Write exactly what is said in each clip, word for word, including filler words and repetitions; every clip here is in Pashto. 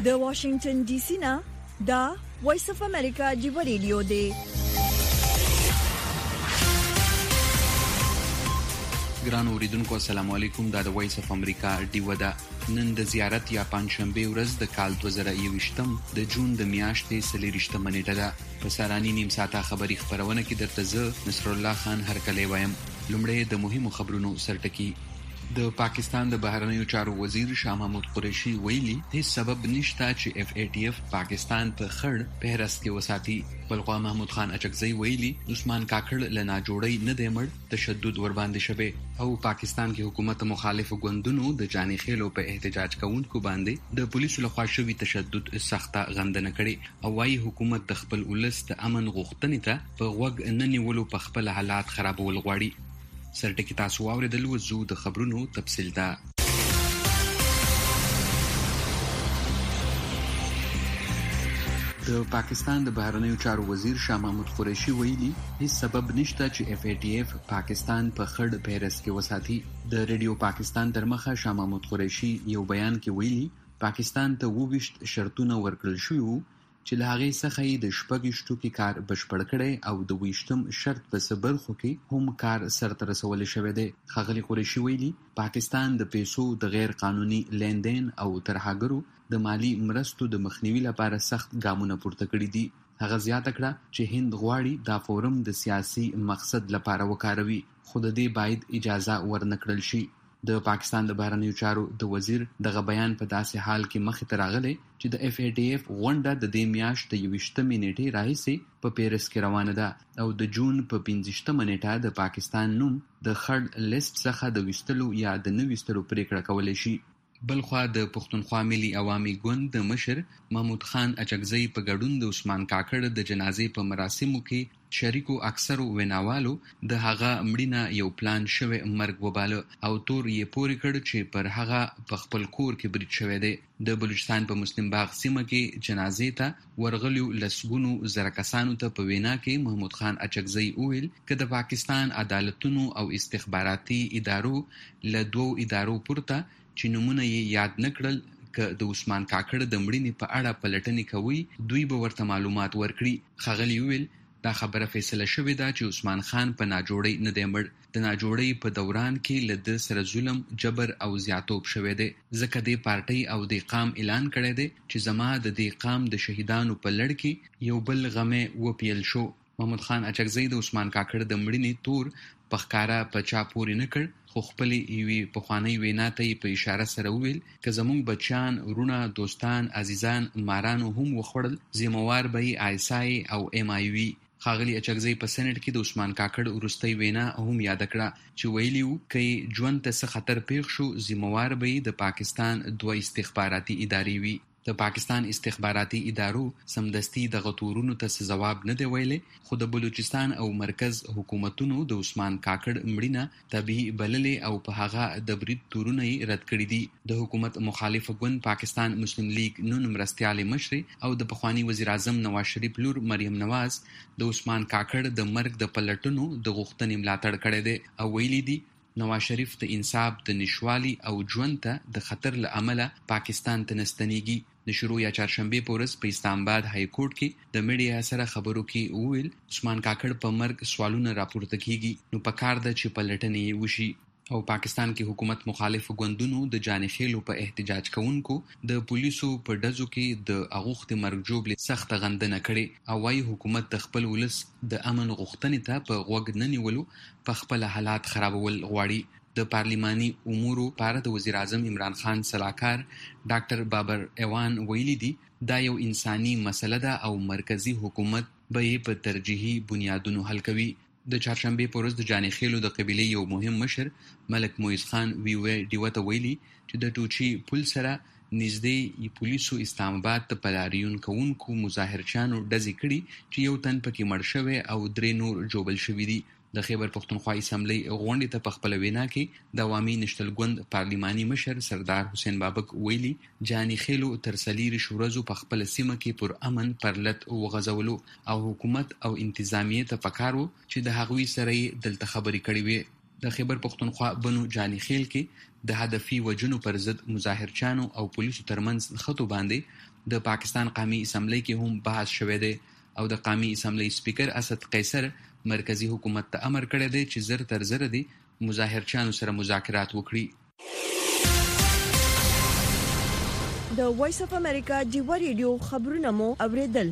د واشنگټن ډي سي نه دا وایس اف امریکا دی ریډیو دی. ګران اوریدونکو السلام علیکم. دا د وایس اف امریکا دی ودا نن د زیارت یا پنځشنبه ورځ د کال دوه زره یوویشتم د جون د میاشتې څلورویشتمه نیټه ده. په سارانی نیم ساعته خبری خبرونه کې درته زه نصر الله خان هرکلی وایم. لومړی د مهمو خبرونو سرټکی. د پاکستان د بهرنیو چارو وزیر شاه محمود قریشي ویلي هیڅ سبب نشته چې اف ای ټی اف پاکستان په خړ پهرست کې وساتي. بلخوا محمود خان اچکزی ویلي عثمان کاکړ له ناجوړی نه دی مړ، تشدد ور باندې شوی. او پاکستان کې حکومت مخالف ګوندونو د جاني خېلو په احتجاج کوونکو باندې د پولیسو لخوا شوی تشدد سخته غندنه کړي او وايي حکومت د خپل ولس د امن غوښتنې ته په غوږ نه نیولو په خپل حالات خرابول غواړي. سرټکی تاسو واوریدل وزو د خبرونو تفصیل ده. د پاکستان د بهرنیو چارو وزیر شاه محمود قریشي ویلي هیڅ سبب نشته چې اف ای ټی اف پاکستان په خړ پیرس کې وساتي. د ریډیو پاکستان تر مخه شاه محمود قریشي یو بیان کې ویلي پاکستان ته وویشت شرطونه ورکړل شوي چې له هغې څخه یې د شپږیشتو کې کار بشپړ کړی او د ویشتم شرط په څه برخو کې هم کار سرته رسولی شوی دی. ښاغلي قریشي ویلي پاکستان د پیسو د غیر قانوني لیندین او ترهګرو د مالی مرستو د مخنیوي لپاره سخت ګامونه پورته کړي دي. هغه زیاته کړه چې هند غواړي دا فورم د سیاسي مقصد لپاره وکاروي، خو د دې باید اجازه ورنکړل شي. د پاکستان د بهرنیو چارو د وزیر دغه بیان په داسې حال کې مخې ته راغلی چې د اف ای ټی اف غونډه د دې میاشت د یوویشتمې نیټې راهیسې په پیرس کې روانه ده او د جون په پنځویشتمه نیټه د پاکستان نوم د خړ لیست څخه د ویستلو یا د نه ویستلو پریکړه کولی شي. بلخوا د پښتونخوا ملي عوامي ګوند د مشر محمود خان اچکزی په ګډون د عثمان کاکړ د جنازې په مراسمو کې شریکو اکثرو ویناوالو د هغه مړینه یو پلان شوی مرګ وباله او تور یې پورې کړ چې پر هغه په خپل کور کې برید شوی دی. د بلوچستان په مسلم باغ سیمه کې جنازې ته ورغلیو لسګونو زره کسانو ته په وینا کې محمود خان اچکزی وویل که د پاکستان عدالتونو او استخباراتي ادارو له دوو ادارو پورته چې نمونه یې یاد نه کړل که د عثمان کاکړ د مړینې په اړه پلټنې کوي دوی به ورته معلومات ورکړي. ښاغلي وویل دا خبره فیصله شوې ده چې عثمان خان په ناجوړی نه دی مړ. د ناجوړی په دوران کې له ده سره ظلم، جبر او زیاتوب شوی دی. ځکه دې پارټۍ او دې قام اعلان کړی دی چې زما د دې قام د شهیدانو په لړ کې یو بل غمې وپیل شو. محمود خان اچکزی د عثمان کاکړ د مړینې تور په ښکاره په چا پورې نه کړ، خو خپلې یوې پخوانۍ وینا ته یې په اشاره سره وویل که زموږ بچیان، ورونه، دوستان، عزیزان، مارانو هم وخوړل ذموار به یې آیسای او ایم آی وي. ښاغلي اچکزی په سینټ کې د عثمان کاکړ وروستۍ وینا هم یاده کړه چې ویلي وو که یې ژوند ته څه خطر پیښ شو ذموار به یې د پاکستان دوه استخباراتي ادارې وي. د پاکستان استخباراتي ادارو سمدستي دغه تورونو ته څه ځواب نه دی ویلی، خو د بلوچستان او مرکز حکومتونو د عثمان کاکړ مړینه طبیعي بللې او په هغه د برید تورونه یې رد کړي دي. د حکومت مخالف ګوند پاکستان مسلم لیگ نون مرستیالې مشرې او د پخواني وزیر اعظم نواز شریف لور مریم نواز د عثمان کاکړ د مرګ د پلټنو د غوښتنې ملاتړ کړی دی او ویلي دي نواز شریف د انصاف د نشوالي او ژوند ته د خطر له امله پاکستان ته نستنیږي. د شروع یا چهارشنبې په ورځ په اسلام آباد های کورټ کې د میډیا سره خبرو کې وویل عثمان کاکړ په مرګ سوالونه راپورته کیږي، نو پکار ده چې پلټنې یې وشي. او پاکستان کې حکومت مخالف ګوندونو د جاني خېلو په احتجاج کوونکو د پولیسو په ډزو کې د اغوښتې مرګ جوړې سخت غندنه کړي او وايي حکومت د خپل ولس د امن غوښتنې ته په غوږ نه نیولو په خپل حالات خرابول غواړي. د پارلیماني امورو لپاره د وزیر اعظم عمران خان سلاکار ډاکټر بابر ایوان ویلي دي دا یو انساني مسله ده او مرکزی حکومت به یې په ترجیحي بنیادونو حل کوي. د چهارشنبې په ورځ د جاني خېلو د قبیلې یو مهم مشر ملک مویز خان ویوه ډیوه ته ویلي چې د ټوچي پل سره نږدې پولیسو اسلام آباد ته په لاریون کوونکو مظاهرچیانو ډزې کړي چې یو تن پکې مړ شوی او درې نور ژوبل شوي دي. د خیبر پښتونخوا اسمبلی غونډې ته په خپله وینا کې د عوامي نشتل ګوند پارلیماني مشر سردار حسین بابک ویلي جاني خېلو تر څلېرویشت ورځو په خپله سیمه کې پر امن پرلت وغځولو او حکومت او انتظامیې ته پکار و چې د هغوی سره یې دلته خبرې کړې وې. د خیبر پښتونخوا بنو جاني خېل کې د هدفي وجنو پر ضد مظاهرچیانو او پولیسو ترمنځ خطو باندې د پاکستان قومي اسمبلی کې هم بحث شوی دی او د قومي اسمبلی سپیکر اسد قیصر مرکزی حکومت ته امر کړی دی چې زر تر زر دي مظاهرچیانو سره مذاکرات وکړي. د وایس اف امریکا ډیوا ریډیو خبرونه مو اوریدل.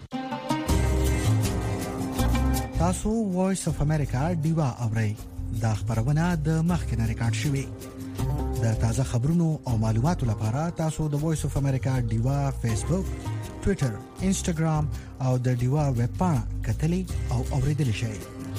تاسو وایس اف امریکا ډیوا اورئ. دا خبرونه د مخکنه ریکارډ شوې. د تازه خبرونو او معلوماتو لپاره تاسو د وایس اف امریکا ډیوا فیسبوک، ټوئیټر، انسټاګرام او د ډیوا ویب پاڼه کتلی او اوریدل شئ.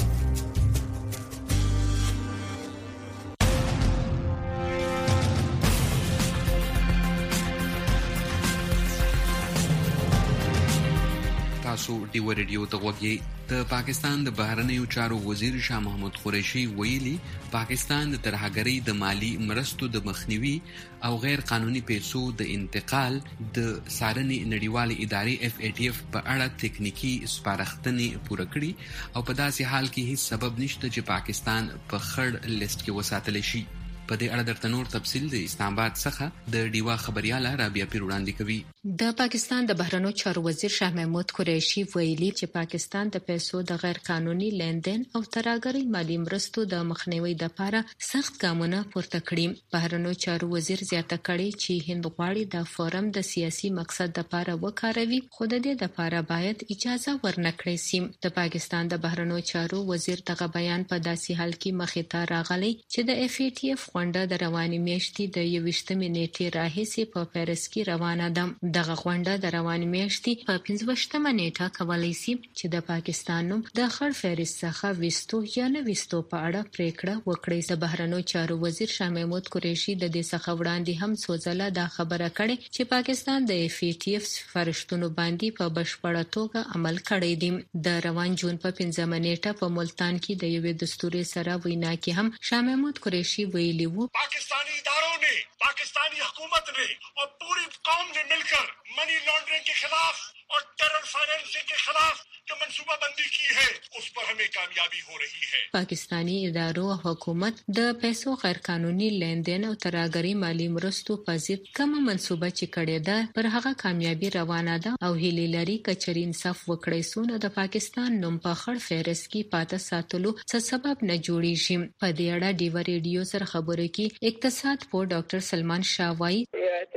تاسو ډیوا ریډیو ته غوږی. د پاکستان د بهرنیو چارو وزیر شاه محمود قریشي ویلي پاکستان د ترهګرۍ د مالی مرستو د مخنیوي او غیر قانوني پیسو د انتقال د څارنې نړیوالې ادارې اف ای ټی اف په اړه تکنیکی سپارښتنې پوره کړي او په داسې حال کې هیڅ سبب نشته چې پاکستان په خړ لیست کې وساتل شي. په دې اړه درته نور تفصیل د اسلام آباد څخه د ډیوا خبرياله رابعه پیر وړاندې کوي. د پاکستان د بهرنیو چارو وزیر شاه محمود قریشي ویلي چې پاکستان د پیسو د غیر قانوني لیندین او ترهګرۍ مالی مرستو د مخنیوي لپاره سخت ګامونه پورته کړي. بهرنیو چارو وزیر زیاته کړي چې هند غواړي د فورم د سیاسي مقصد لپاره وکاروي، خو د دې لپاره باید اجازه ورنکړي سي. د پاکستان د بهرنیو چارو وزیر دغه بیان په داسې حال کې مخې ته راغلی چې د اف ای ټی اف غونډه د رواني میاشتې د یوویشتمې نیټې راهیسې په پیرس کې روانه ده. دغه غونډه د رواني میاشتې په پنځویشتمه نیټه کولای شي چې د پاکستان نوم د خړ فهرست څخه وستو یا نه وستو په اړه پریکړه وکړي. د بهرنیو چارو وزیر شاه محمود قریشي د دې څخه وړاندې هم څو ځله دا خبره کړې چې پاکستان د اف ای ټی اف فرشتونو باندې په بشپړه توګه عمل کړی دی. د روان جون په پنځمه نیټه په ملتان کې د یوې دستوري سره وینا کې هم شاه محمود قریشي ویلي وو पाकिस्तानी इदारों ने, पाकिस्तानी हुकूमत ने और पूरी कौम ने मिलकर मनी लॉन्ड्रिंग के खिलाफ और टेरर फाइनेंसिंग के खिलाफ जो मंसूबा बंदी की है उस पर हमें कामयाबी हो रही है. पाकिस्तानी ادارو او حکومت د پیسو غیر قانوني لیندین او ترهګرۍ مالی مرستو په ضد کومه منصوبه چې کړې ده پر هغه کامیابی روانه ده او هیله لري کچري انصاف وکړي سو نو د پاکستان نوم په خړ فهرست کې پاتې ساتلو څه سبب نه جوړیږي. په دې اړه ډیوا ریډیو سره خبرې کې اقتصاد پوه ډاکټر سلمان شاه وايي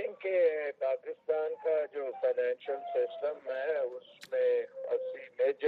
पाकिस्तान का जो फाइनेंशियल सिस्टम है उसमें अस्सी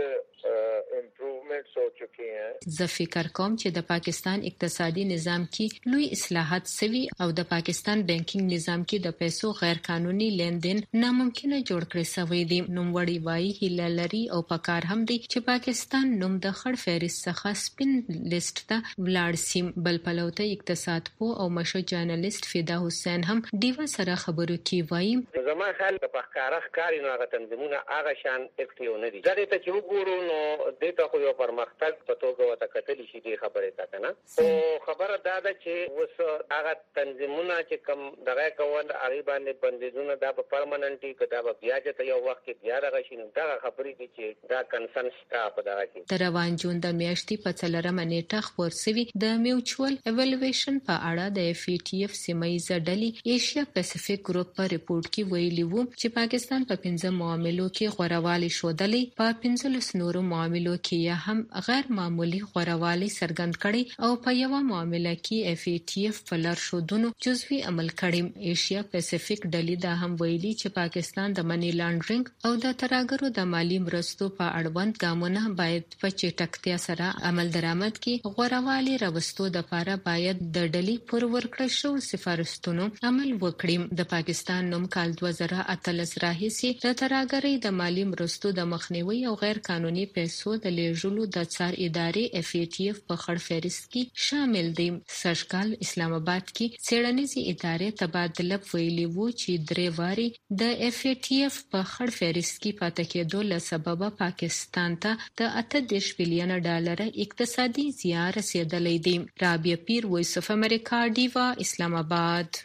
मेजर इम्प्रूवमेंट्स हो चुकी हैं. زه فکر کوم چې د پاکستان اقتصادي نظام کې لوی اصلاحات سوي او د پاکستان بانکینګ نظام کې د پیسو غیر قانوني لیندین ناممکنه جوړ کړی سوی دی. نوموړی وايي هیله لري او پکار هم دی چې پاکستان نوم د خړ فهرست څخه سپین لیست ته ولاړ سي. بل پلوته اقتصاد پوه او مشهور جرنالست فدا حسین هم ډیوا سره خبرو کې وايي زما خیال د پخکارخ کاری نه غو تنظیمونه هغه شان اکټیو نه دي. زه ته چې وګورو نو د ته خو یو پرمختګ په توګه وته کتلی شي دی خبره تا کنه. او خبره دا ده چې وس هغه تنظیمونه چې کم دغه کول هغه باندې بندیزونه دا په پرمننټي کدا به بیا چې یو وخت کې بیا راغی شي دا خبرې دي چې دا کنسنس کا په دغه کې. د روان جون د میاشتې په څلورمه نیټه خبر سوي د میوچوال ایوالویشن په اړه د اف ای ټی اف سیمایي ډلې ایشیا پیسفیک ګروپ په ریپورت کې ویلي وو چې پاکستان په پنځه معاملو کې غوړوالی شودلې په پنځلس نورو معاملو کې هم غیر معمولی غوړوالی څرګند کړي او په یو معاملې کې اف ای ټی اف په لار شودونو جزوي عمل کړي. ایشیا پیسفیک ډلې دا هم ویلي چې پاکستان د منی لانډرینګ او د ترهګرو د مالی مرستو په اړوند ګامونه باید په چټکتیا سره عمل درآمد کړي. غوړوالی راوستو د لپاره باید د ډلې پر ورکړه شو سفارښتونو عمل وکړي. د پاکستان نوم کال دوه زره اتلس راهیسې د ترهګرۍ د مالی مرستو د مخنیوي او غیر قانوني پیسو د لیږلو د څار ادارې اف ای ټی اف په خړ فهرست کې شامل دي. سږکال اسلام آباد کې څېړنیزې ادارې تبادله ویلي وو چې درې واري د اف ای ټی اف په خړ فهرست کې پاتې کېدو له سببه پاکستان ته د اته دېرش بلین ډالر اقتصادي زیان رسیدلی دی. رابعه پیر، وایس اف امریکا، ډیوا، اسلام آباد.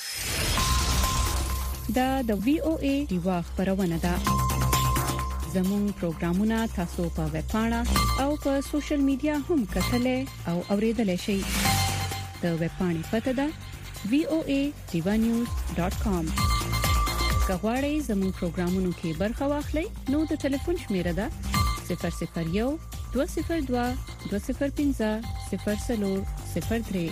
دا د وی او ای ډیوا خبرونه ده. زموږ پروګرامونه تاسو په ویب پاڼه او په سوشل میډیا هم کتلای او اوریدلای شئ. د ویب پاڼې پته ده وی او ای ډیوا نیوز ډاټ کام. کغواړی زموږ پروګرامونو کې برخه واخلئ نو د ټلیفون شمیره ده صفر صفر یو دوه صفر دوه دوه صفر پنځه صفر صفر صفر درې.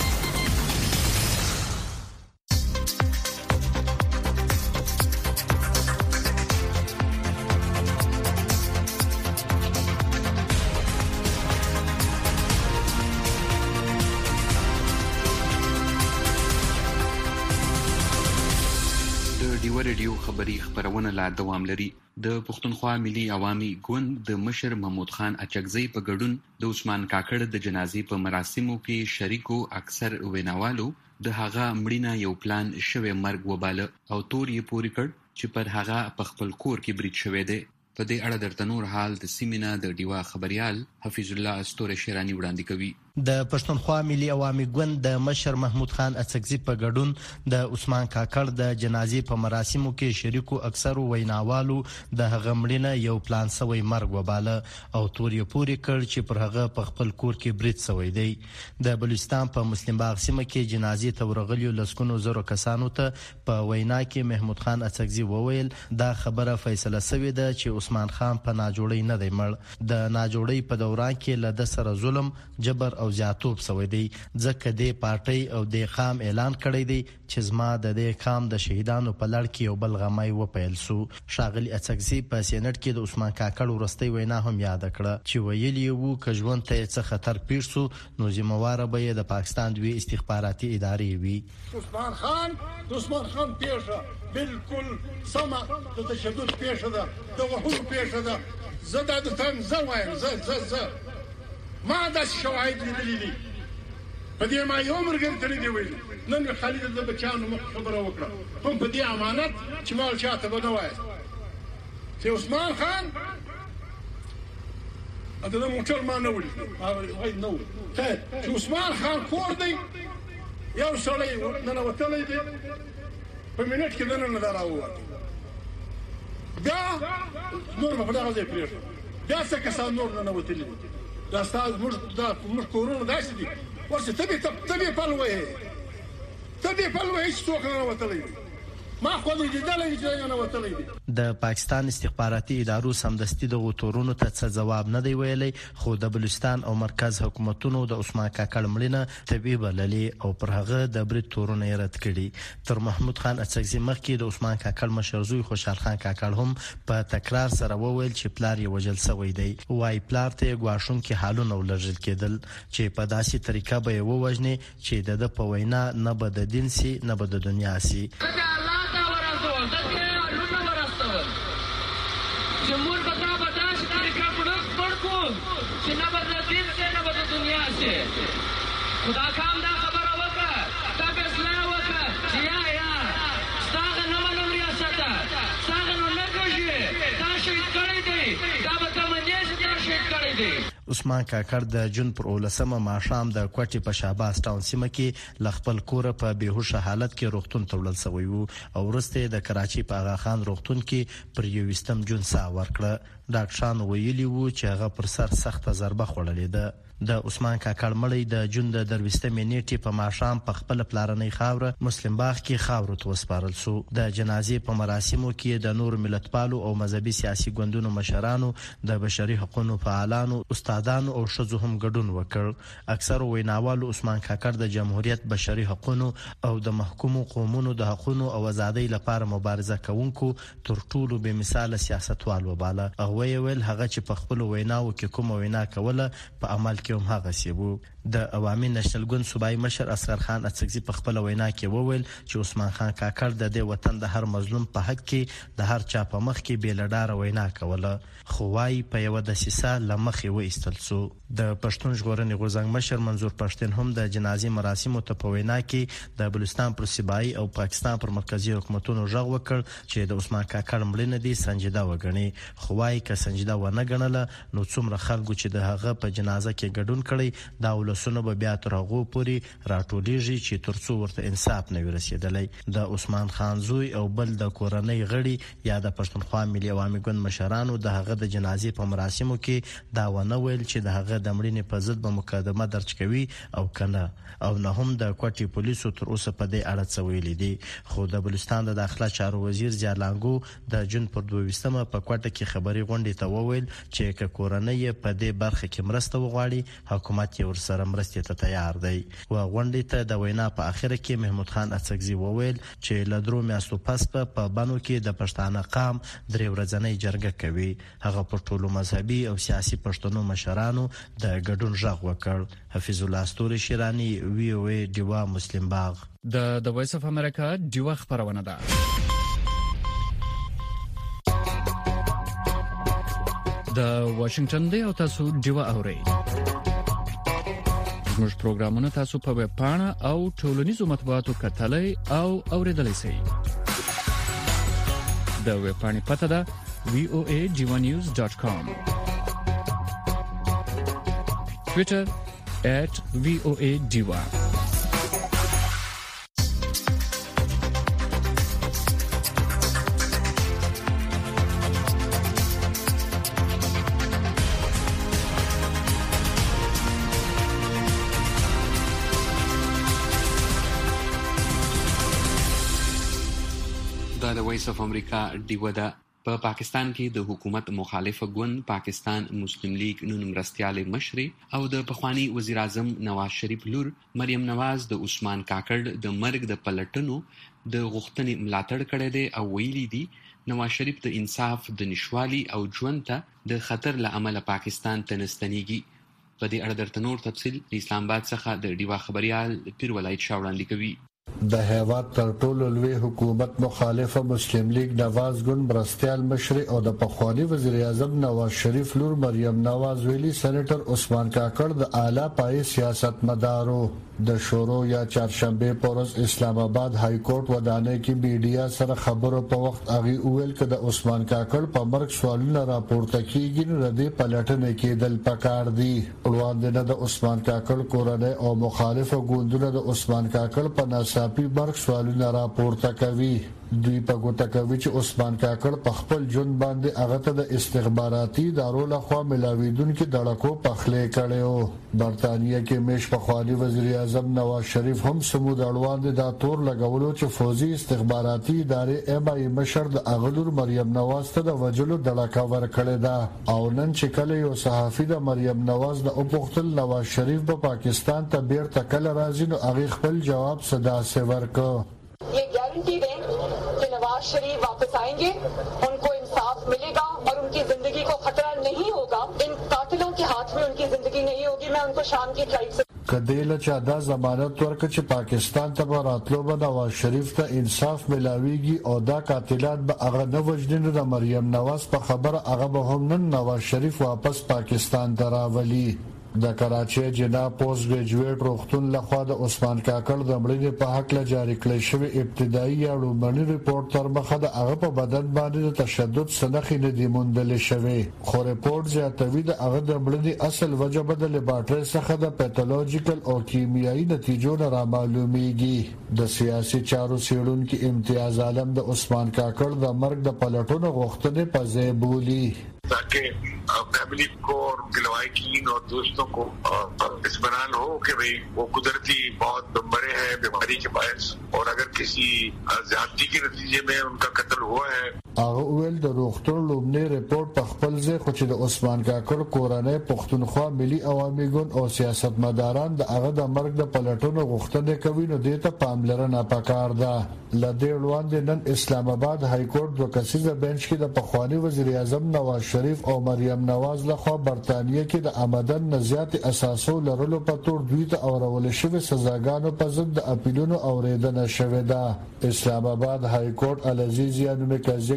ریډیو خبری خبرونه لا دوام لري. د پښتونخوا ملي عوامي ګوند د مشر محمود خان اچکزی په ګډون د عثمان کاکړ د جنازې په مراسمو کې شریکو اکثر ویناوالو د هغه مړینه یو پلان شوی مرګ وباله او تور یې پوری کړ چې پر هغه په خپل کور کې برید شوی دی. په دې اړه درته نور حال د سیمینه د ډیوا خبريال حفیظ الله استوره شیرانی وړاندې کوي. د پښتونخوا ملي عوامي ګوند د مشر محمود خان اڅکزي په ګډون د عثمان کاکړ د جنازې په مراسمو کې شریکو اکثر ویناوالو د هغه مړینه یو پلان سوی مرګ وباله او تور یې پوری کړ چې پر هغه په خپل کور کې برید سوی دی. د بلوچستان په مسلم باغ سیمه کې جنازې ته ورغلي لسګونو زرو کسانو ته په وینا کې محمود خان اڅکزي وویل دا خبره فیصله سوی ده چې عثمان خان په ناجوړی نه دی مړ. د ناجوړی په دوران کې له د سره ظلم جبر او زیاتوب سوی دی ځکه د پارټي او د قام اعلان کړی دی چې زما د دې قام د شهیدانو په لړ کې یو بل غمای و پیل سو. شاغلی اڅکزي په سینټ کې د عثمان کاکړ ورستۍ وینا هم یاد کړه چې ویلی وو ک ژوند ته څه خطر پیښ سو نو ذمہوار به د پاکستان دوی استخباراتي ادارې وي. عثمان خان عثمان خان پیښه بالکل سما د تشدد پیښه ده د وحوش پیښه ده زدا د تن زوایم ز ز ز ما د شواهد لیدلې دي په دې ما یو مرګ ترې دی ویل نن خالد د بچانو مخ خبره وکړه هم په دې امانت چې مال چاته بنوای چې عثمان خان اته د موټر ما نه ولي هاي نو ته چې عثمان خان کور دی یو سړی نن وتلې دی په منټ کې دنه نه راووت بیا نور په دغه ځای پریږه بیا څه کسان نور نه وتلې دا ستاسو موږ دا موږ کورونه داسې دي ورسې تبي تبي پلوي تبي پلوي هیڅ څوک نه وتلې ما خو دې دلې چې نه وتلې. د پاکستان استخباراتي ادارو سمدستي د غوتورونو ته څه جواب نه دی ویلي خو د بلوچستان او مرکز حکومتونو د عثمان کاکړ مړینه طبي بللې او پر هغه د برید تورونه رد کړي. تر محمود خان اڅکزي مخکې د عثمان کاکړ مشر زوی خوشحال خان کاکړ هم په تکرار سره وویل چې پلار یې وجل سوی دی. وای پلار ته غواښون کې حالونه ولرل کېدل چې په داسې طریقه به یې ووجني چې د په وینا نه به د دین سي نه به د دنیا سي. جمهور بتا بتا طریقہ پڑک پڑ کو سنا بدل دین سے نہ بدل دنیا سے خدا کام دا خبر وکا تب اسلام وکا یا یا ساغ نہ منو ریاست ساغ نو نہ کوجی دا شهید کړی دی دا به تمنې چې دا شهید کړی دی. عثمان کاکړ د جون پر اولسمه ماښام د کوټې په شهباز ټاون سیمه کې لخپل کور په بیهوشه حالت کې روغتون ته وړل شوی وو او وروسته د کراچي په آغا خان روغتون کې پر یوستم جون سا ورکړه. ډاکټران ویلي وو چې هغه پر سر سخته ضربه خوړلې ده. د عثمان کاکړ مړی د جون د درويستمې نیټې په ماښام په خپل پلارنۍ خاوره مسلم باغ کې خاورو ته وسپارل شو. د جنازې په مراسمو کې د نور ملتپالو او مذهبي سیاسي ګوندونو مشرانو د بشري حقوقو فعالانو استادانو او شذو هم ګډون وکړ. اکثر ویناوالو عثمان کاکړ د جمهوریت بشري حقوقو او د محکومو قومونو د حقوقو او آزادۍ لپاره مبارزه کوونکو تر ټولو به مثال سیاستوال وباله. هغه ویل هغه چې په خپل ویناو کې کوم وینا کوله په عمل کې هم هغه سیبو. د عوامي نېشنل ګوند صوبایي مشر اصغر خان اڅکزي په خپل وینا کې وویل چې عثمان خان کاکړ د دې وطن د هر مظلوم په حق کې د هر چا په مخ کې بیلډار وینا کوله خو وايي په یو د سیسه لمخې و ایستل سو. د پښتون ژغورنې غورځنګ مشر منظور پښتون هم د جنازې مراسمو ته په وینا کې د بلوچستان پر صوبایي او پاکستان پر مرکزی حکومتونو ژغ وکړ چې د عثمان کاکړ مړینه دي سنجیده وګڼي خو وايي که سنجیده ونه ګڼله نو څومره خلکو چې د هغه په جنازه کې ګډون کړي دا ولسونه به بیا تر هغو پورې راټولیږي چې ترڅو ورته انصاف نه وي رسېدلی. د عثمان خان زوی او بل د کورنۍ غړي یا د پښتونخوا ملي عوامي ګوند مشرانو د هغه د جنازې په مراسمو کې دا ونه ویل چې د هغه د مړینې په ضد به مقدمه درج کوي او کنه او نه هم د کوټي پولیسو تر اوسه په دې اړه څه ویلي دي. خو د بلوچستان د داخله چارو وزیر زیارلانګو د جون پر دویشتمه په کوټه کې خبري غونډې ته وویل چې که کورنۍ په دې برخه کې مرسته وغواړي حکومت یې ورسره مرستې ته تیار دی. و غونډې ته د وینا په اخر کې محمود خان اڅکزي وویل چې له درو میاشتو پس په بانو کې د پښتانه قام درې ورځنۍ جرګه کوي. هغه پر ټولو مذهبي او سیاسي پښتنو مشرانو د ګډون غږ وکړ. حفیظ الله ستوري شیرانی وی او ای دیوا مسلم باغ. د د وایس اف امریکا دیوا خبرونه ده. د واشنگټن دی او تاسو دیوا اورئ. زموږ پروګرامونه تاسو په ویب پاڼه او ټولنیزو مطبوعاتو کتلای او اوریدلای شئ. د ویب پاڼې پته ده وی او ای دیوا نیوز ډاٹ کام. Twitter at V O A Diva. دا د وایس اف امریکا دیوا ده. په پاکستان کې د حکومت مخالفه ګوند پاکستان مسلم لیگ نون مرستیال مشري او د پخوانی وزیر اعظم نواز شریف لور مریم نواز د عثمان کاکړ د مرګ د پلټنو د غوښتنې ملاتړ کړی دی او ویلي دي نواز شریف د انصاف د نشوالي او ژوند ته د خطر له امله پاکستان ته نستنیږي. په دې اړه درته نور تفصیل اسلام آباد څخه د ډیوا خبريال پیر ولایت شاوړاندې کوي. د هیواد تر ټولو لوی حکومت مخالفه مسلم لیگ نواز ګوند مرستیال مشر او د پخوانی وزیر اعظم نواز شریف لور مریم نواز ویلي سېنیټر عثمان کاکړ د اعلی پای سیاست مدارو د شورو یا چهارشنبه پورز اسلام آباد های کورټ ودانې کې میډیا سره خبرو په وخت اغي اول کده عثمان کاکړ په مرګ سوالونه راپورته کیږي نو د پلټنې کې دل پکار دي. وړاندې د عثمان کاکړ کورنۍ او مخالفه ګوندونه د عثمان کاکړ په ناڅاپي مرګ سوالونه راپورته کوي. دوی په ګوته کوي چې عثمان کاکړ په خپل ژوند باندې هغه ته د استخباراتي ادارو لخوا ملاویدونکو دړکو پخلې کړو. برتانیې کې مش پخوانی وزیر اعظم نواز شریف هم سمود اړوند د تور لګولو چې فوزي استخباراتي ادارې ام ای مشر د اغلور مریم نواز ته د وجلو دړکا ورکړه ده او نن چې کله یو صحافي د مریم نواز د اوپختل نواز شریف په پاکستان ته بیرته کله راځي نو هغه خپل جواب صدا سے ورکړ. ये गारंटी दें कि नवाज शरीफ वापस आएंगे, उनको इंसाफ मिलेगा और उनकी जिंदगी को खतरा नहीं होगा. इन कातिलों के हाथ में उनकी जिंदगी नहीं होगी. मैं उनको शाम की फ्लाइट से کدیله چا دا ضمانت ورک چې پاکستان ته راتلو به نواز شریف ته انصاف ملاويږي او دا قاتلات به هغه نه وجنه د مریم نواز په خبره هغه به هم نن نواز شریف واپس پاکستان ته راولي. د کراچي جناب پوسټ ګریجویټ روغتون لخوا د عثمان کاکړ د مړینې په حق له جاری کړی شوی ابتدایي یا لومړني ریپورت تر مخه د هغه په بدن باندې د تشدد سنخې نه دی موندل شوی. خو ریپورت زیاتوي د هغه د مړینې اصل وجه به د لیبارټري څخه د پیتالوژیکل او کیمیایي نتیجو نه را معلومیږي. د سیاسي چارو څېړونکو امتیاز عالم د عثمان کاکړ د مرګ د پلټونو غوښتنې په ځای بولي ताकि फैमिली को और गिलवाईकीन और दोस्तों को इत्मीनान हो कि भाई वो कुदरती बहुत मरे हैं बीमारी के बायस और अगर किसी ज्यादती के नतीजे में उनका कत्ल हुआ है. هغه ویل د روغتون لومړی ریپورت په خپل ځای خو چې د عثمان کاکړ کورنۍ پښتونخوا ملي عوامي ګوند او سیاستمداران د هغه د مرګ د پلټونو غوښتنه کوي نو دې ته پاملرنه پکار ده. لدې وړاندې نن اسلام آباد های کورټ د کسیزه بنچ کې د پخوانی وزیر اعظم نواز شریف او مریم نواز لخوا برتانیې کې د آمدن نزيات اساسو لرلو په تور دوی ته اورول شوی سزاګانو په ضد د اپیلونو اوریدنه شوې ده. اسلام آباد های کورټ العزیزیان مرکزی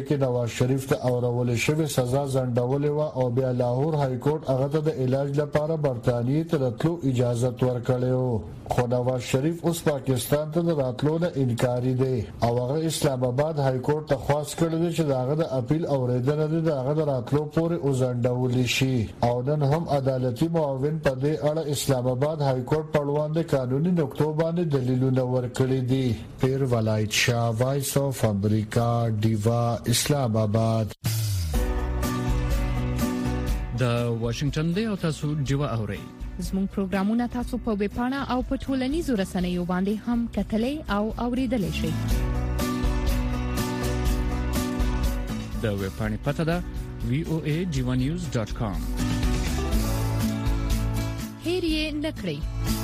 کې نواز شریف ته اورول شوی سزا ځنډولې و او بیا لاهور های کورټ هغه ته د علاج لپاره برتانیې ته راتلو اجازه ورکړې خو نواز شریف اوس پاکستان ته راتلو نه انکاري دی او هغه اسلام آباد های کورټ ته خواست کړی چې داغه د اپیل اوریدنه د داغه د راتلو پورې وزندول شي او نن هم عدالتي معاون په دې اړه اسلام آباد های کورټ په وړاندې قانوني نقطو باندې دلیلونه ورکړي دي. پیر ولایت شاه، وایس اف امریکا، دیوا، اسلام آباد. د واشنگټن دی او تاسو دیوا اورئ. زموږ پروګرامونه تاسو په ویب پاڼه او په ټولنیزو رسنیو باندې هم کتلای او اوریدلای شئ. د ویب پاڼې پته ده وی او ای جیوا نیوز ډاٹ کام. هیر یې نکړئ.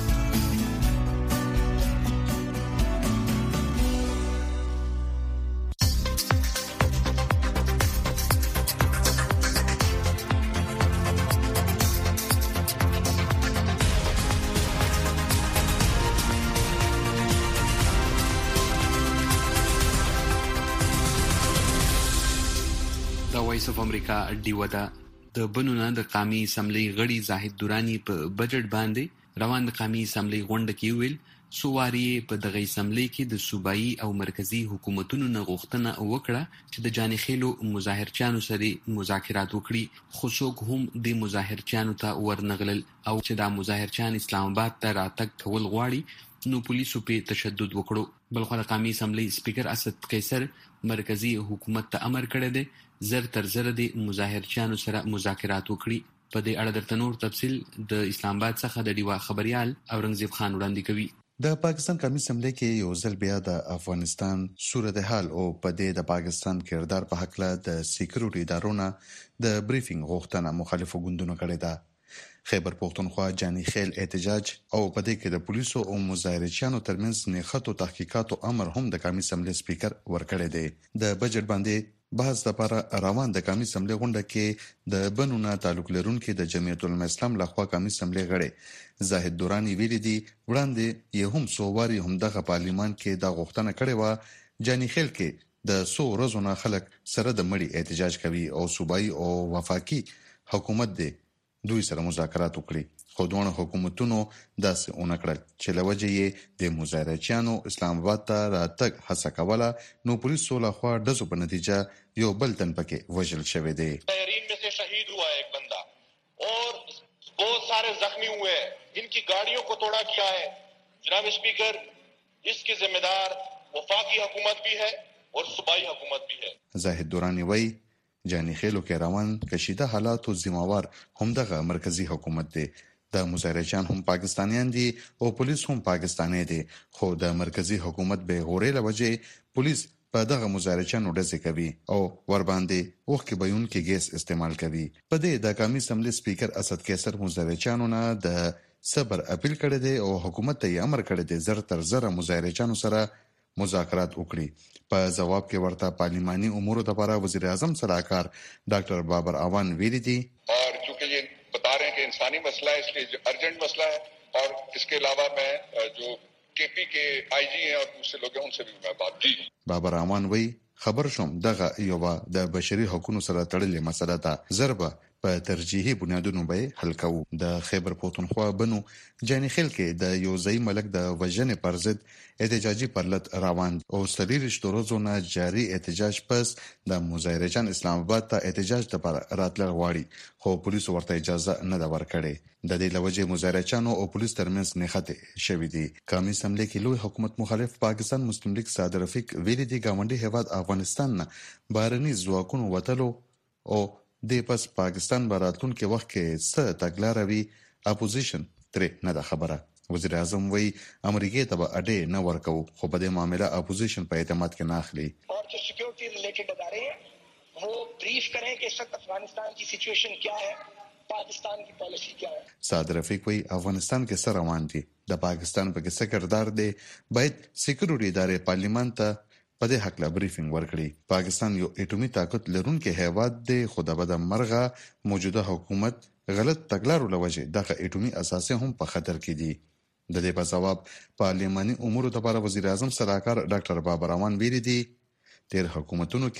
وایس اف امریکا ډیو ده. د بنونه د قومي اسمبلی غړي زاهد دورانی په بجټ باندې روان د قومي اسمبلی غونډه کې ویل سوواري په دغه اسمبلی کې د صوبایي او مرکزی حکومتونو نه غوښتنه وکړه چې د جانخېلو مظاهرچیانو سره مذاکرات وکړي، خو څوک هم د مظاهرچیانو ته ورنغلل او چې دا مظاهرچیان اسلام آباد ته راتګ کول غواړي نو پولیسو په تشدد وکړو. بلخو د قومي اسمبلی سپیکر اسد قیصر مرکزی حکومت ته امر کړی دی زر تر زر د مظاهرچیانو سره مذاکرات وکړي. په دې اړه درته نور تفصیل د اسلام آباد څخه د دیوا خبريال اورنګزیب خان وړاندې کوي. د پاکستان قومي اسمبلی کې یو ځل بیا د افغانستان صورتحال او په دې د پاکستان کردار په حق له د سکیورټي ادارونو د بریفینګ غوښتنه مخالفو ګوندونو کړې ده. خیبر پختونخوا جانخیل احتجاج او په دې کې د پولیسو او مظاهرچیانو ترمنځ نښتو تحقیقاتو امر هم د قومي اسمبلی سپیکر ورکړی دی. د بجټ باندې بحث لپاره روان د قومي اسمبلی غونډه کې د بنونه تعلق لرونکي د جمعیت العلماء اسلام لخوا قومي اسمبلی غړي زاهد دورانی ویلي دي وړاندې یې هم سوواري هم دغه پارلیمان کې د غوښتنه کړې و جانخیل کې د سو ورځو نه خلک سره د مړي احتجاج کوي او صوبایي او وفاقي حکومت دی دوی سره مذاکرات وکړي، خو دوه حکومتونو داسې اونکړل چې لوجه یې د مظاهرچیانو اسلام آباد ته راتګ هڅه کوله نو پولیسو لخوا دزو په نتیجه یو بل تن پکې وژل شوی دی. تحریم میں سے شہید ہوا ہے ایک بندہ اور بہت سارے زخمی ہوئے ہیں، ان کی گاڑیوں کو توڑا گیا ہے. جناب اسپیکر، اس کی ذمہ دار وفاقی حکومت بھی ہے اور صوبائی حکومت بھی ہے. زاهد دورانی وای جانخیلو کې روان کشیده حالاتو ذمہوار هم دغه مرکزی حکومت دی. د مظاهرچیان هم پاکستانیان دي او پولیس هم پاکستاني دي، خو د مرکزی حکومت به غورې لوجه پولیس په دغه مظاهرچیانو ډزې کوي او ور باندې وخت بیون کې ګیس استعمال کوي. په دې د قومي اسمبلی سپیکر اسد قیصر مظاهرچیانو نه د صبر اپیل کړی دی او حکومت ته امر کړی دی زر تر زر مظاهرچیانو سره مذاکرات وکړي. په جواب کې ورته پارلیماني امور لپاره وزیر اعظم صلاحکار ډاکټر بابر اعوان ویلي دي اور چونکہ یہ بتا رہے ہیں کہ انسانی مسئلہ ہے اس لیے ارجنٹ مسئلہ ہے اور اس کے علاوه میں جو کے پی کے آئی جی ہیں اور دوسرے لوگ ہیں ان سے بھی میں بات کی. بابر اعوان وی خبر شوم دغه یو د بشري حقوقو سره تړلې مسله ده ضربه په ترجیحي بنیادونو به حل کوو. د خیبر پختونخوا بنو جانخیل کې د یو ځای ملک د وژنې پر ضد احتجاجي پرلط روان او سلیریش تورزونه جاری احتجاج پس د مظاهرچیان اسلام آباد ته احتجاج لپاره راتلل غواړي خو پولیس ورته اجازه نه ده ورکړې. د دې لوجه مظاهرچیانو او پولیس ترمنځ نښتې شوې دي. قومي اسمبلی کې لوی حکومت مخالف پاکستان مسلم لیگ صادر رفیق ویلي دي ګاونډي هیواد افغانستان نه بهرني ځواکونو وتلو او د پس پاکستان براتون کې وخت کې څه تګلاروي اپوزیشن ترې نه ده خبره. وزیر اعظم وی امریکای ته به اډې نه ورکو خو په دې معاملې اپوزیشن په اعتماد کې نه اخلي. اور جو سیکورٹی ریلیٹڈ ادارے ہیں وہ بریف کریں کہ اس وقت افغانستان کی سچویشن کیا ہے، پاکستان کی پالیسی کیا ہے. صادر رفیق وی افغانستان کې سره روان دي د پاکستان په کې سکردار دی باید سکیورټي ادارې پارلیمان ته په دې حق لا بریفینګ ورکړي. پاکستان یو اټومي طاقت لرونکي هیواد دی خو د بد مرغه موجوده حکومت غلط تګلارو لوجه دغه اټومي اساسه هم په خطر کې دي. د دې په جواب پارلیماني امور لپاره وزیر اعظم صلاحکار ډاکټر بابر اعوان ویلي دي تیر حکومتونو کې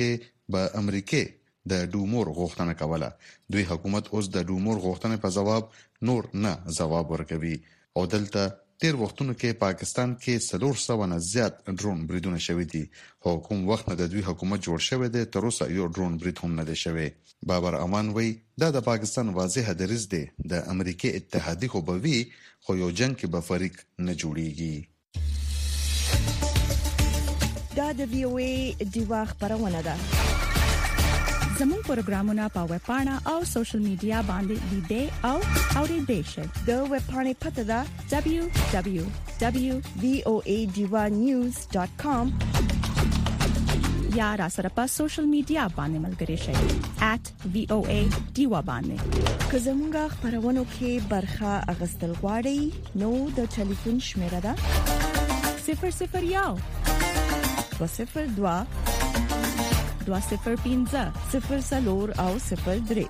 به امریکای د ډومور غوښتنه کوله. دوی حکومت اوس د ډومور غوښتنې په جواب نور نه جواب ورکوي او دلته تیر وختونو کې پاکستان کې څلور سوه نه زیات ډرون بریدونه شوي دي. کوم وخت نه د دوی حکومت جوړ شوی دی تر اوسه یو ډرون برید هم نه دی شوی. بابر امان وایي دا د پاکستان واضح دریځ دی، د امریکای اتحادیه خو به وي خو یو جنګ کې به فریق نه جوړیږي. دا د وی او ای دیوا خبرونه ده. زموږ پروګرامونه په ویب پاڼه او سوشل میډیا باندې لیدئ او اورئ شئ. د ویب پاڼې پته ده دبليو دبليو دبليو دوت وی او ای دیوا نیوز ډاټ کام یا را سره په سوشل میډیا باندې ملګری شئ ات وی او ای دیوا باندې. که زموږ خبرونو کې برخه اغستل غواړئ نو د ټلیفون شمیره ده صفر صفر یو دو صفر دو دو صفر پنځه صفر څلور او صفر درې.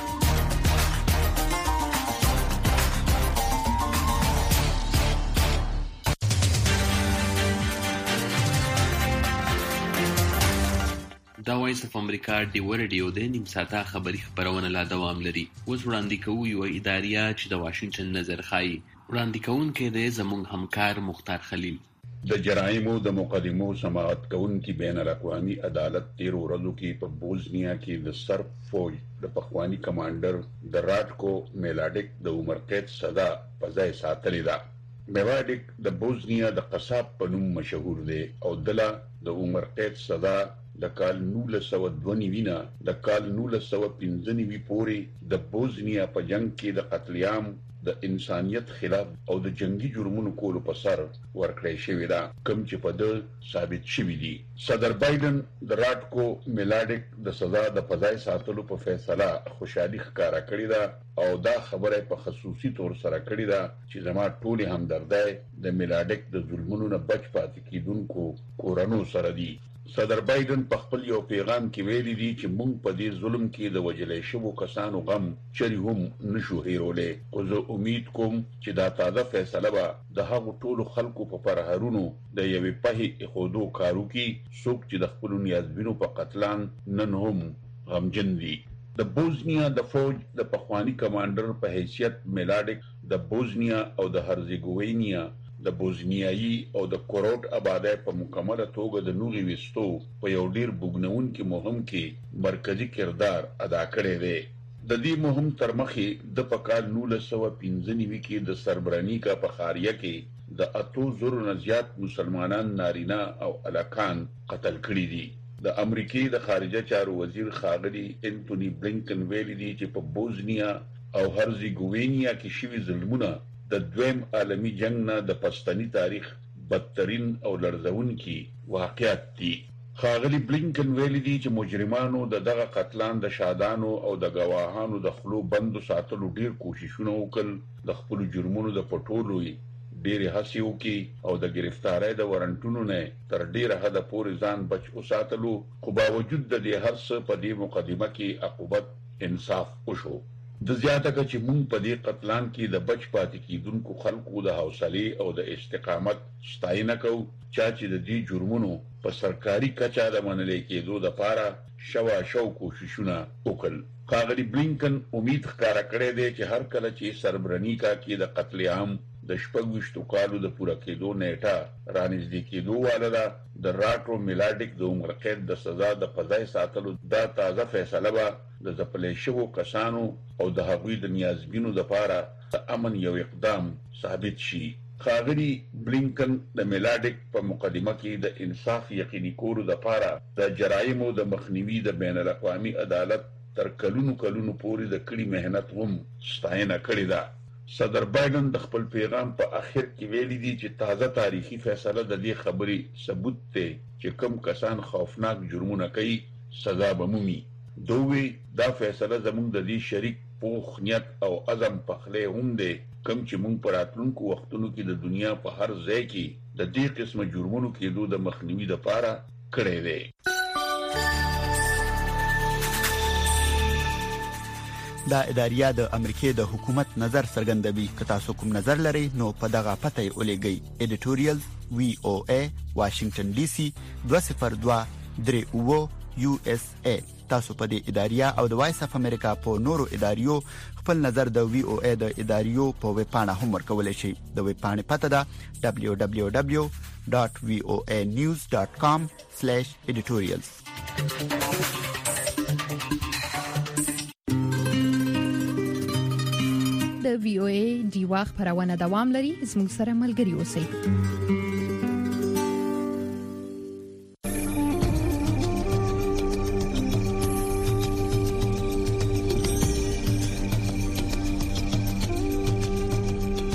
دا وایس اف امریکا ډیو رادیو د نیم ساعته خبری خبرونه لا دوام لري. اوس وړاندې کوو یو اداریه چې د واشنگټن نظر خایي. وړاندې کوونکی دی زموږ همکار مختار خلیل. د جرایمو د مقدمو سماعت کوونکي بین الاقوامي عدالت تیر ورځو کې په بوزنیا کې د سرب فوج د پخوانی کمانډر د راټکو میلاډیک د عمر قید سزا په ځای ساتلې ده. میلاډیک د بوزنیا د قصاب په نوم مشهور دی او دله د عمر قید سزا د کال نولس سوه دوه نوي نه د کال نولس سوه پنځه نوي پورې د بوزنیا په جنگ کې د قتلیام د انسانیت خلاف او د جنگي جرمونو کولو په سر ورکړی شوی دا کوم چې په د ثابت شوی دي. صدر بایدن د راټکو میلاډیک د سزا د پځای ساتلو په فیصله خوشحالي ښکارا کړې ده او دا خبره په خصوصي تور سره کړې ده چې زما ټولې همدردۍ د میلاډیک د ظلمونو نه بچ پاتې کیدونکو کورنو سره دي. صدر بایدن په خپل یو پیغام کې ویلي دي چې موږ په دې ظلم کې د وجلې شوو کسانو غم چری هم نشو هیرولې. خو زه امید کوم چې دا تازه فیصله به د هغو ټولو خلکو په پرهرونو د یوې پهې ایښودو کارو کې څوک چې د خپلو نیازبینو په قتلان نن هم غمجن دي. د بوزنیا د فوج د پخوانی کمانډر په حیثیت میلاډیک د بوزنیا او د هرزیګوینیا د بوزنیایي او د کوروټ آبادی په مکمله توګه د نوغي وستو په یو ډیر بوګنون کې مهم کې مرکزی کردار ادا کړی دی. د دې مهم تر مخې د په کال نولس سوه پنځه نوي کې د سربرانیکا په خاریه کې د اتو زرو نه زیات مسلمانان نارینه او الکان قتل کړي دي. د امریکای د خارجه چارو وزیر خاغلی انټونی بلینکن ویلي دي چې په بوزنیا او هرزیګوینیا کې شوي ظلمونه د دویم عالمی جنگ نه د پښتني تاریخ بدترین او لړزونکي واقعیت دي. خاغلی بلینکن ویلي دي چې مجرمانو د دغه قتلان د شادانو او د گواهانو د خلو بندو ساتلو ډیر کوششونه وکړل. د خپل جرمونو د پټولو ډیر هڅې وکړي او د گرفتارۍ د ورنټونو نه تر ډیره حده پورې ځان بچ وساتلو. خو باوجود د دې هر څه په دې مقدمه کې عقوبت انصاف وشو. د زیاته که چې مونږ په دې قتلان کې د بچ پاتې کیدونکو خلکو د حوصلې او د استقامت ستاینه کوو چا چې د دې جرمونو په سرکاري کچه د منلې کېدو دپاره شوا شو کوششونه وکړل. ښاغلي بلینکن امید ښکاره کړی دی چې هر کله چې سربرنیکا کې د قتل عام د شپږ ویشتو کالو د پوره کېدو نیټه رانږدې کېدو واله ده د راټو میلاډیک د عمر قید د سزا د پځای ساتلو دا تازه فیصله به د ځپلې شوو کسانو او د هغوی د نیازبینو دپاره د امن یو اقدام ثابت شي. ښاغلي بلینکن د میلاډیک په مقدمه کې د انصاف یقیني کولو دپاره د جرایمو د مخنیوي د بین الاقوامي عدالت تر کلونو کلونو پورې د کړي مهنت هم ستاینه کړې ده. صدر بایدن د خپل پیغام په اخر کې ویلي دي چې تازه تاریخي فیصله د دې خبرې ثبوت دی چې کم کسان خوفناک جرمونه کوي سزا به مومي. دوی دا فیصله زموږ د دې شریک پوخ نیت او عزم پخلی هم دی کم چې موږ په راتلونکو وختونو کې د دنیا په هر ځای کې د دې قسمه جرمونو کېدو د مخنیوي دپاره کړی دی. دا اداریه د امریکای د حکومت نظر څرګندوي. که تاسو کوم نظر لرئ نو په دغه پته یې ولېږئ. ایډیټوریال وی او ای واشنگټن ډي سي دوه صفر دوه درې اوه یو اس ای. تاسو په دې اداریه او د وایس اف امریکا په نورو اداریو خپل نظر د وی او ای د اداریو په ویب پاڼه هم ورکولای شئ. د ویب پاڼې پته ده دبليو دبليو دبليو ډاټ وی او ای نیوز ډاټ کام سلیش ایډیټوریالز. د وی او ای دیوا خبرونه دوام لري. زموږ سره ملګري اوسئ.